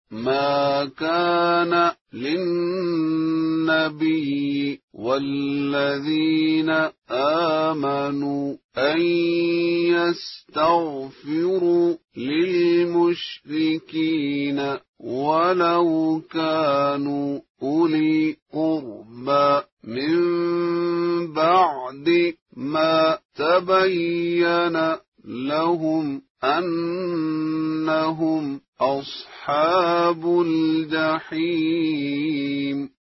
ما كان للنبي والذين آمنوا أن يستغفروا للمشركين ولو كانوا أولي قربى من بعد ما تبين لهم أنهم أصحاب الجحيم.